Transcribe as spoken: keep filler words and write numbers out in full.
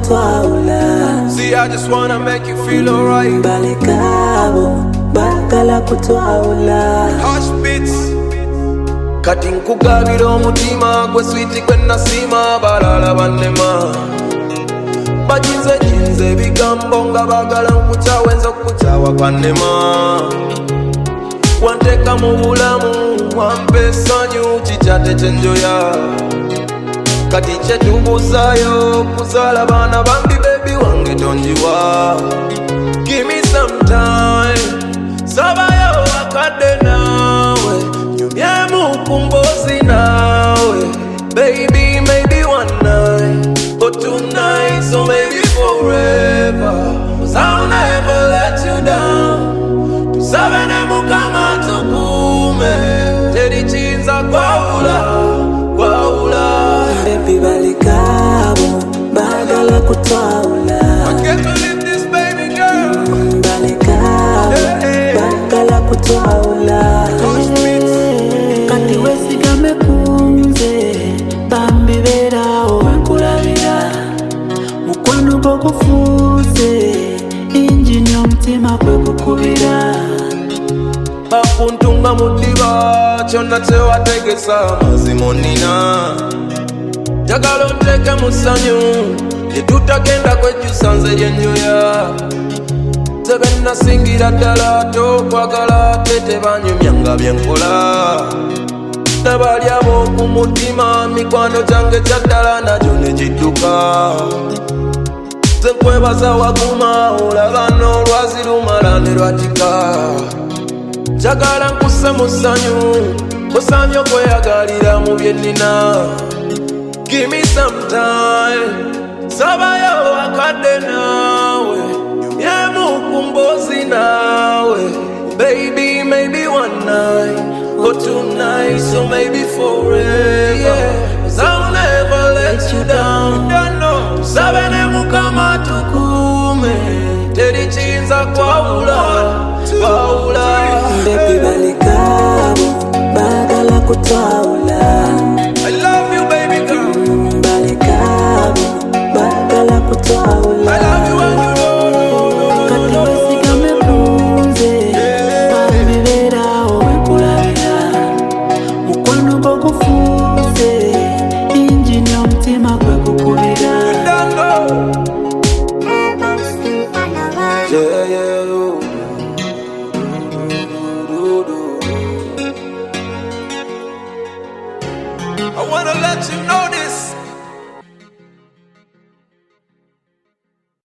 kutwaula. See, I just wanna make you feel alright. Balikabo, bakala kutwaula. Hush beats. Kati nkugabira omutima gwe sweet gwe nasima balala banema. Bajinze jinze bigambo nga bagala nkukyawe nze okukyawa kwanema. Wanteka mu bulamu wampa essanyu kikyate kyenjoya. Kati kyetubuusayo kuzaala baana bambi baby wange tonjiwa. Give me some time, sabayo akadde nawe, nyumyemu ku mboozi nawe. Baby, maybe one night or two nights or maybe forever, 'cause I'll never let you down. Tusabene mukama tukume, terichinza kwaula, kwaula. Baby balikabo, bagala kutwaula. I can't believe this baby girl. Balikabo, bakala kutwaula. Kati wesigame kunze, bambi berawo bakulabira. Mukwano gwogufuuse, injini omutima gwe gukubira. Bakuntunga mu ddiba, kyonna kyewategesa mazima onnina. Njagala onteeke mu ssanyu, lyetutagenda kwejjusa nze lyenjoya. Nze be nasingira ddala tokwagala te tebanyumyanga byenkola. Nabali abo ku mutima, mikwano gyange gya ddala nagyo ne gidduka. Nze nkwebaza waguma, olaba n'olwazi lumala ne lwatika. Njagala nkusse mu ssanyu, osaanye okweyagalira mu bye nnina. Give me some time, sabayo akadde nawe, nyumyemu ku mboozi nawe. Baby, maybe one night or two nights or maybe forever, yeah, 'cause I'll never let you down. Tusabene mukama tukume, terichinza kwaula, kwaula. Baby balikabo, bagala kutwaula.